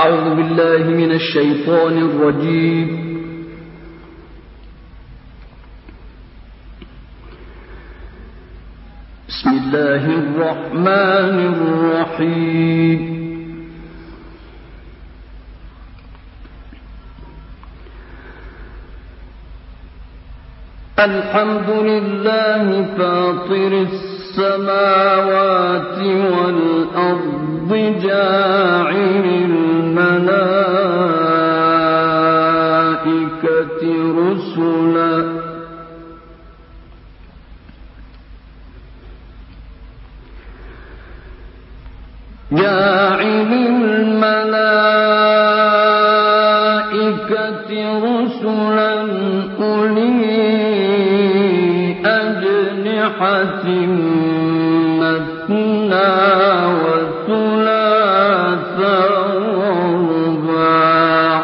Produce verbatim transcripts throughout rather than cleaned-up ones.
أعوذ بالله من الشيطان الرجيم. بسم الله الرحمن الرحيم. الحمد لله فاطر السماوات والأرض جاعل الملائكة رسلا جاعل الملائكة رسلا أولي أجنحة مثنى وثلاث ورباع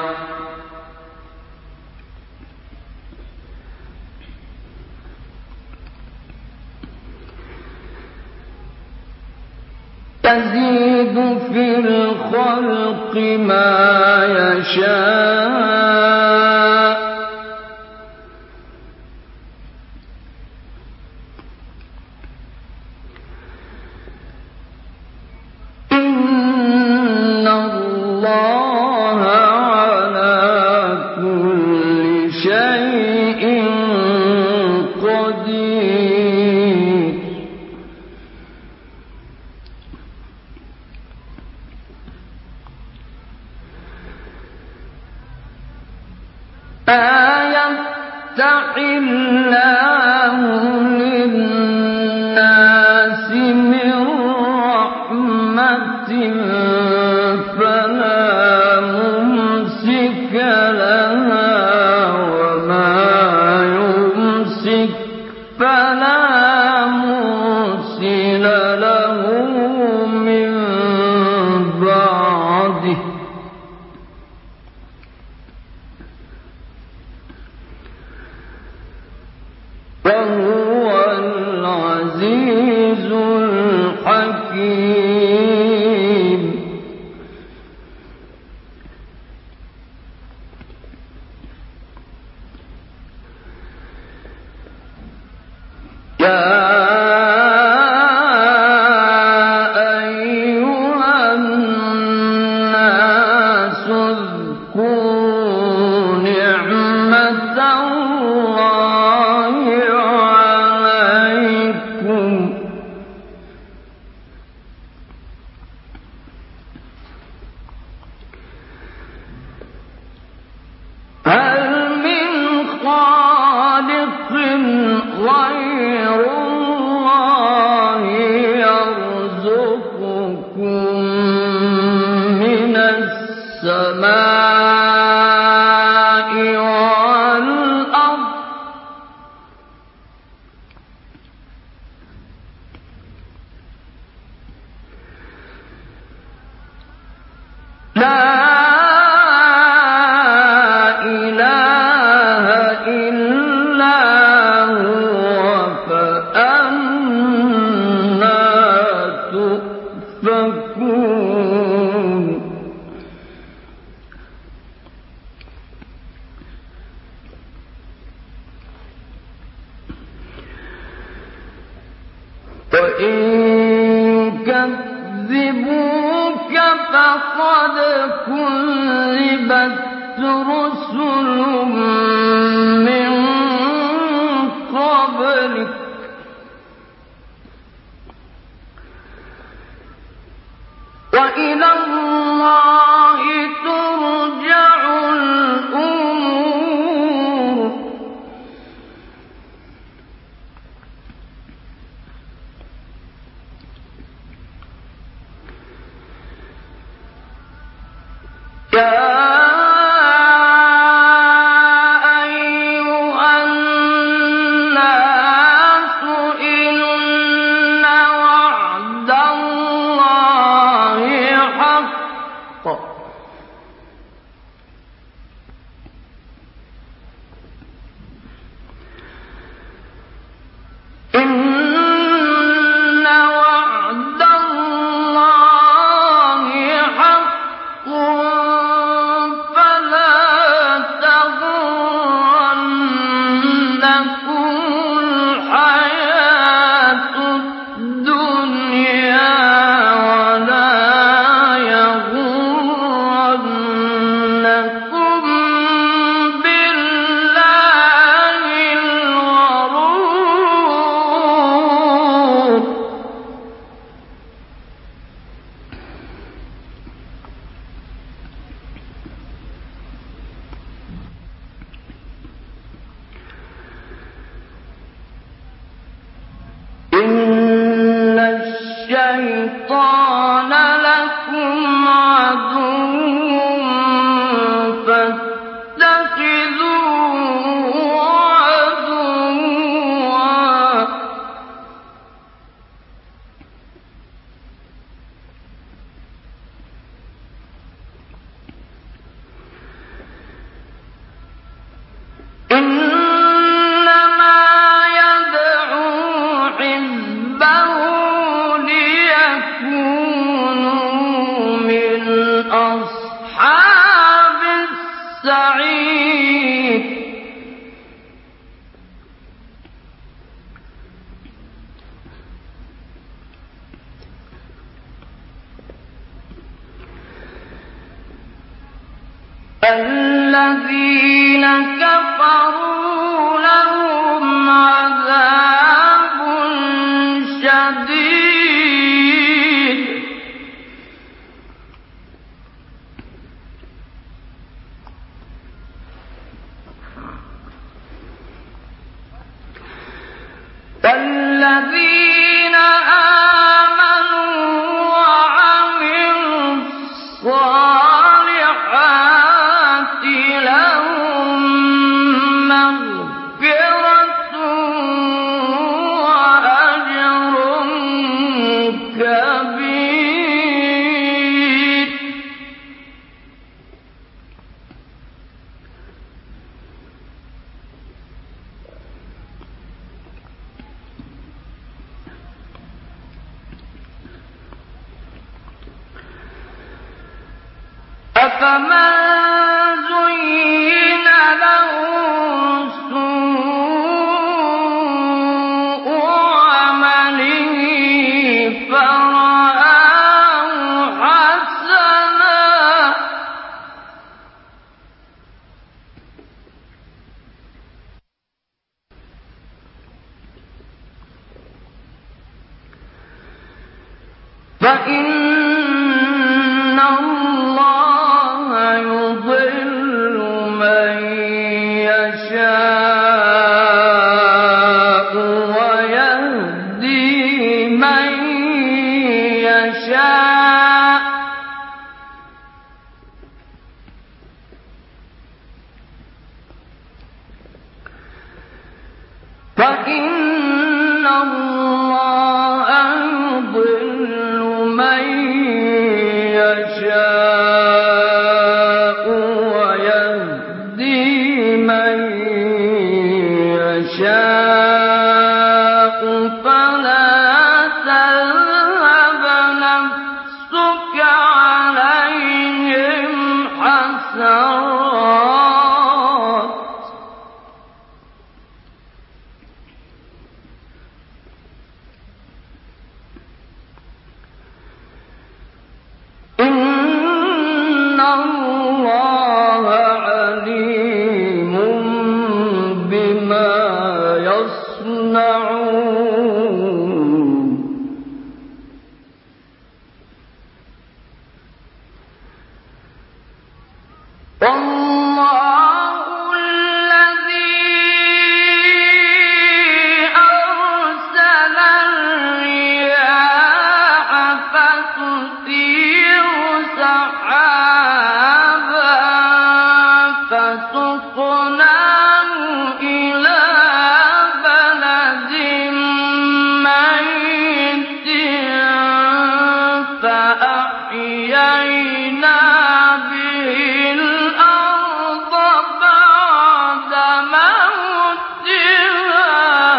يزيد في الخلق ما يشاء إن الله على كل شيء قدير. يفتح الله للناس من رحمة فلا ممسك لها وما يمسك فلا مرسل له من بعده. وهو العزيز الحكيم. يا أيها الناس اذكروا نعمة الله عليكم هل من خالق غير الله يرزقكم من السماء والأرض لا إله إلا هو فأنى تؤفكون. وإن يكذبوك فقد كذبت رسل من قبلك وإلى الله ترجع الأمور. يا أيها الناس إن وعد الله حق إن وعد الله حق السعير الذين كفروا لهم عذاب شديد والذين آمنوا وعملوا الصالحات لهم مغفرة وأجر كبير أفمن زين له سوء عمله فرآه حسنا فإن الله يضل من يشاء ويهدي من يشاء فإن الله يضل من يشاء ويهدي من يشاء فلا تذهب نفسك عليهم حسرات إن الله عليم بما يصنعون والله الذي أرسل الرياح فتثير سحابا فسقناه إلى بلد ميت فأحيينا به الأرض بعد موتها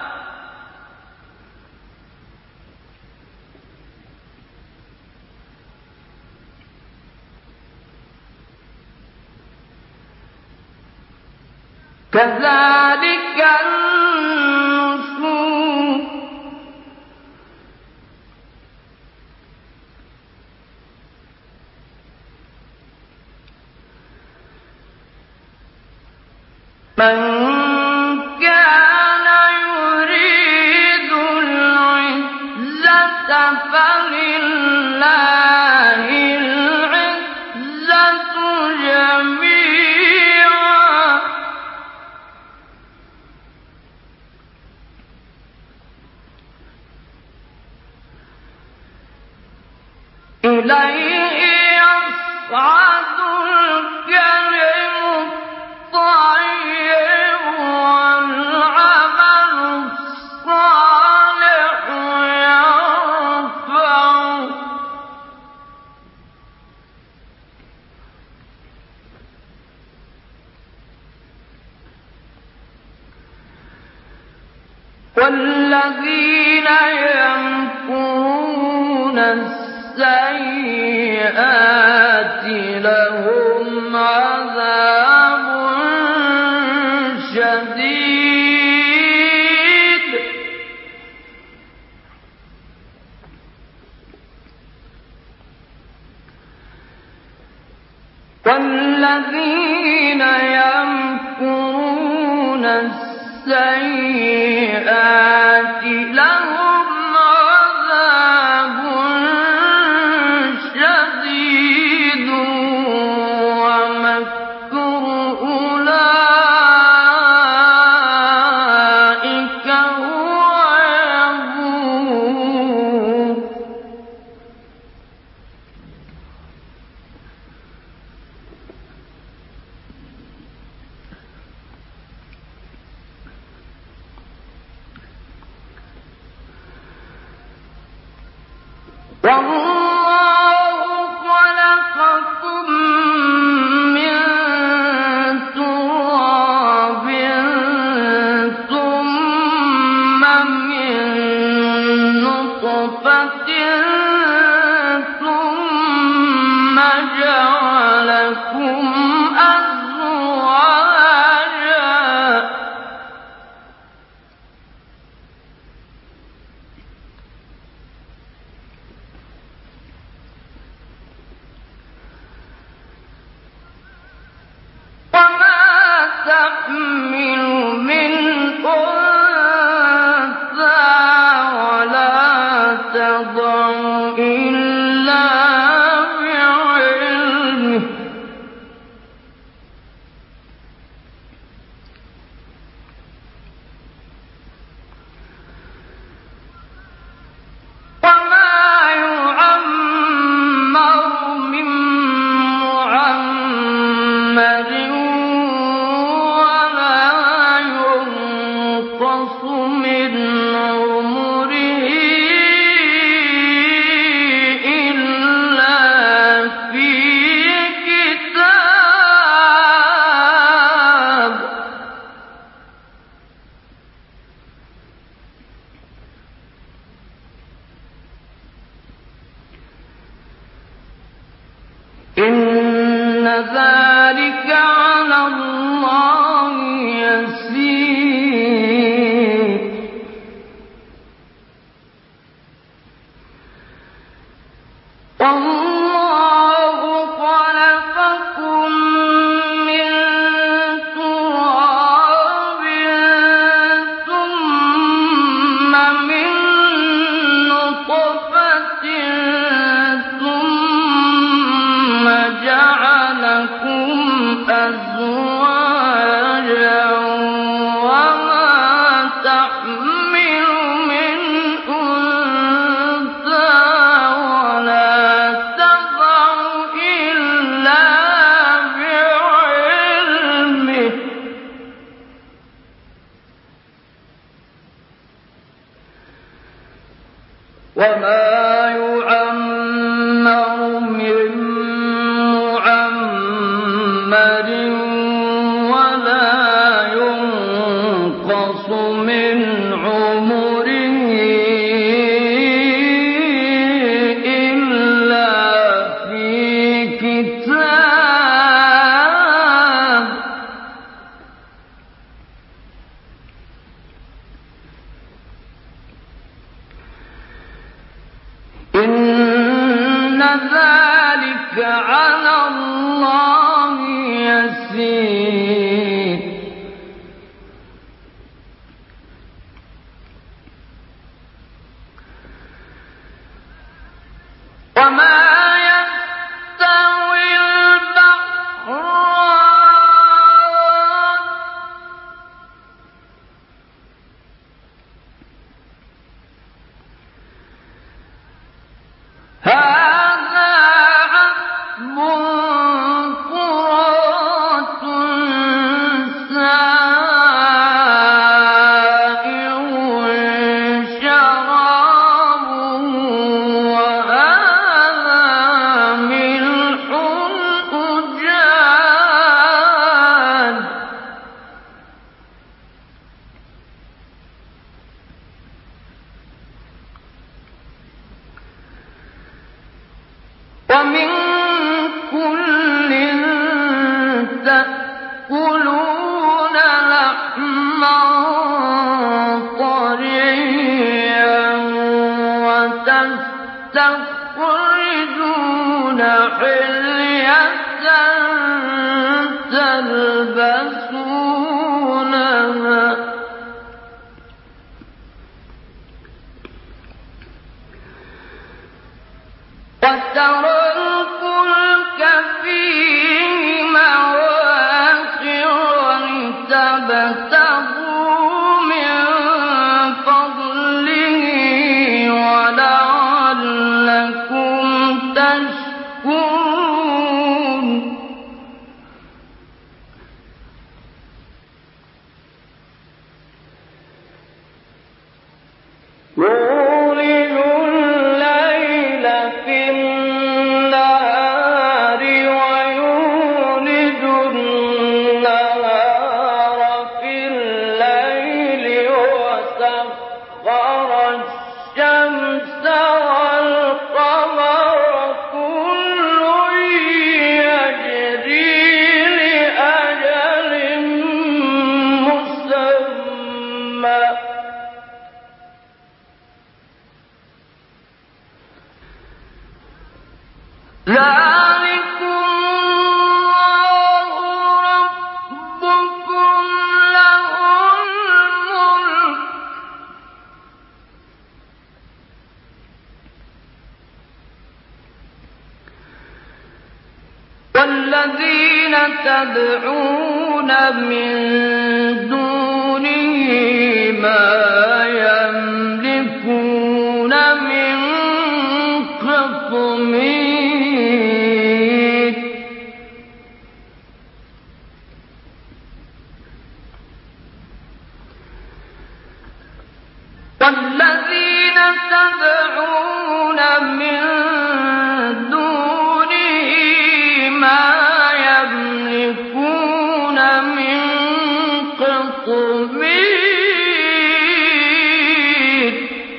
كذلك النشور من كان يريد العزة فلله العزة جميعا إليه يصعد الكلم الطيب والعمل الصالح يرفعه والذين يمكرون السيئات لهم عذاب والذين يمكرون السيئات لهم عذاب شديد ومكر أولئك هو يبور والله خلقكم من تراب ثم من نطفة ثم جعلكم أزواجا وما تحمل من أنثى ولا تضع إلا بعلمه وما يعمر من معمر ولا ينقص من عمره إلا في كتاب إن ذلك على الله يسير والله خلقكم من تراب ثم من نطفة ثم جعلكم أزواجا وما تحمل من أنثى ولا تضع إلا بعلمه وما يعمر من معمر ولا ينقص من عمره إلا في كتاب إن ذلك على الله يسير وما يستوي البحران هذا عذب فرات تلبسونها وترى الفلك فيه مواخر ولتبتغوا من فضله ولعلكم تشكرون يولج الليل في النهار ويولج النهار في الليل وسخر الشمس والقمر كل يجري لأجل مسمى ذلكم الله ربكم له الملك والذين تدعون من دونه ما يملكون من قطمير والذين تدعون من دونه ما يملكون من قطمير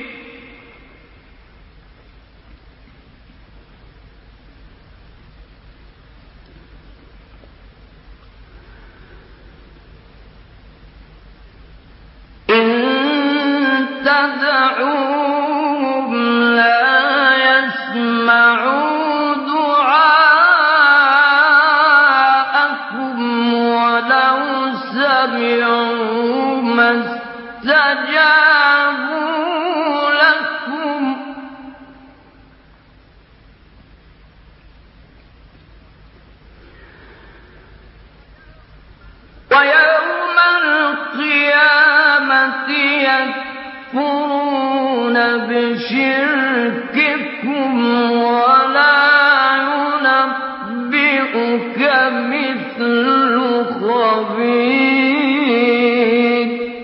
تدعوهم لا يسمعوا دعاءكم ولو سمعوا ما استجابوا لكم ويوم القيامة يكفرون بشرككم ولا ينبئك مثل خبير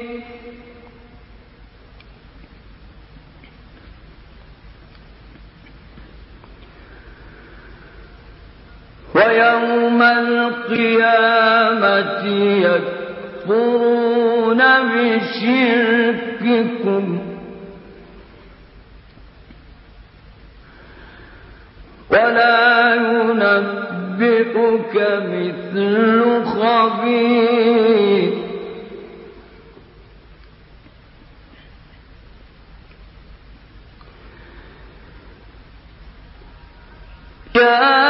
ويوم القيامة يكفرون بشرككم ولا ينبئك مثل خبير يا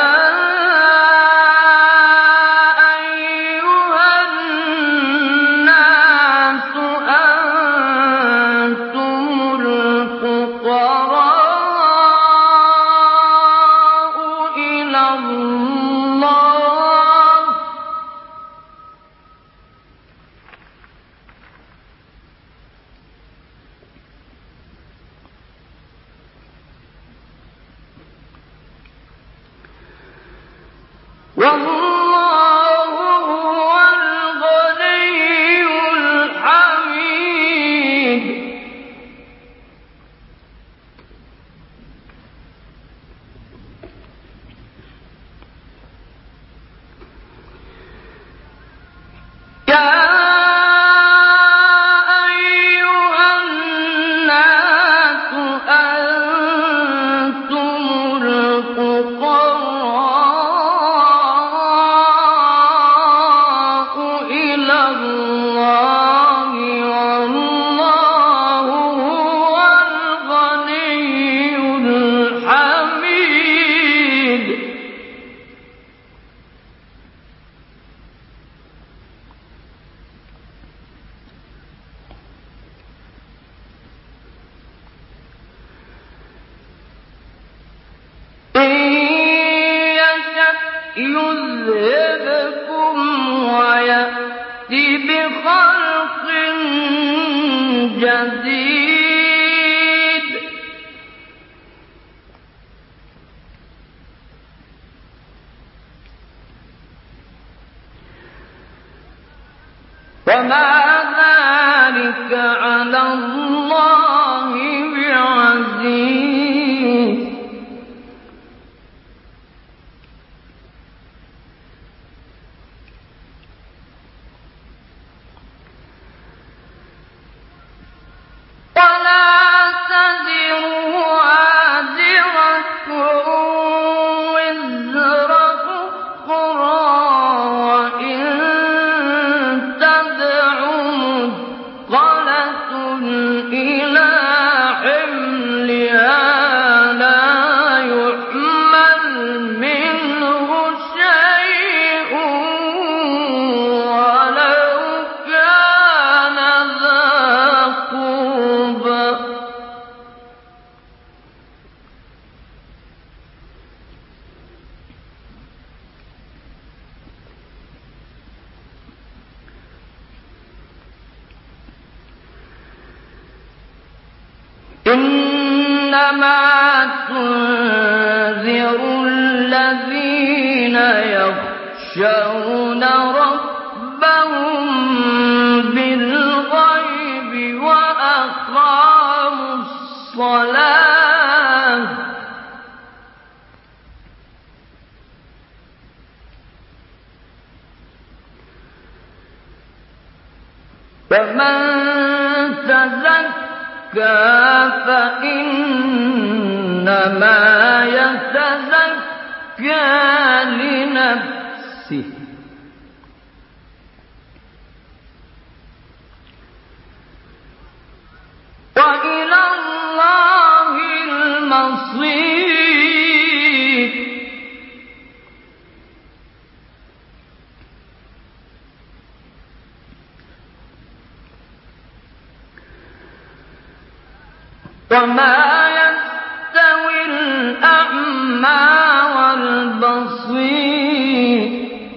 يذهبكم ويأت بخلق جديد وما ذلك على الله بعزيز ولا تزر وازرة وزر أخرى وإن تدع مثقلة إلى حملها لا يحمل منه شيء ولو كان ذا قربى إنما تنذر الذين يخشون ربهم بالغيب وأقاموا الصلاة فمن تزكى فإنما يتزكى لنفسه وإلى الله المصير وما يستوي الأعمى والبصير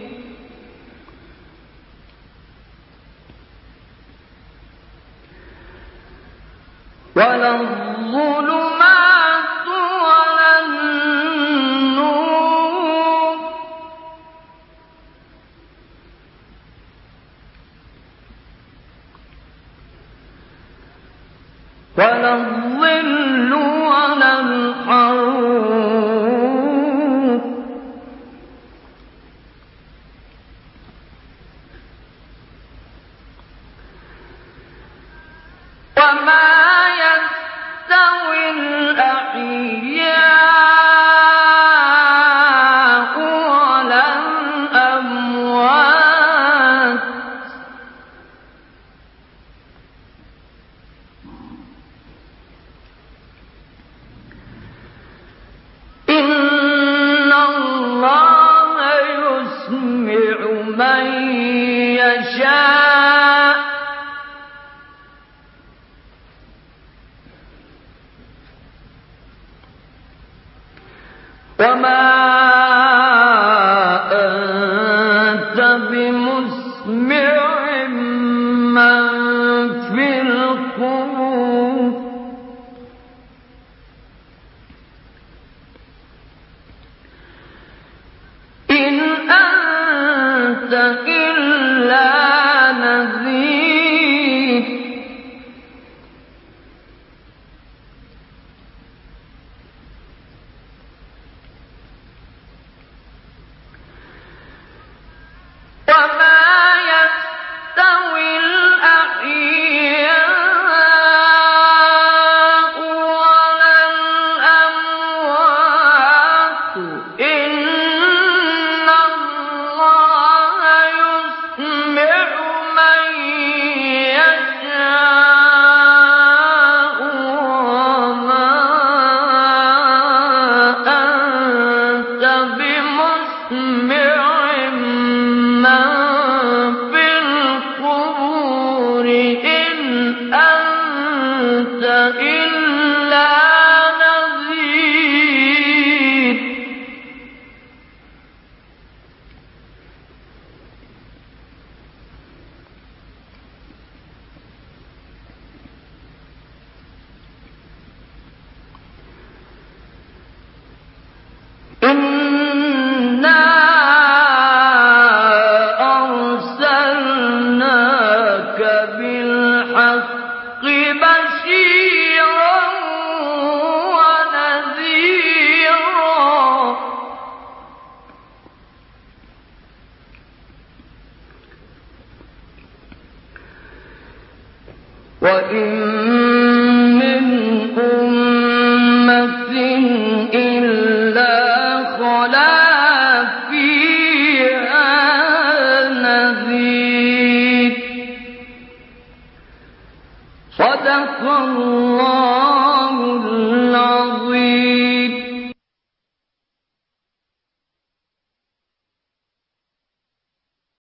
ولا الظلمات ولا النور ولا الظل ولا الحرور وما يستوي الأحياء ولا الأموات إن الله يسمع من يشاء وما أنت بمسمع من في القبور إن أنت إلا نذير وما يستوي الأحياء ولا الأموات إن الله وَإِن مِّنْ أُمَّةٍ إِلَّا خَلَا فِيهَا نَذِيرٌ. صدق الله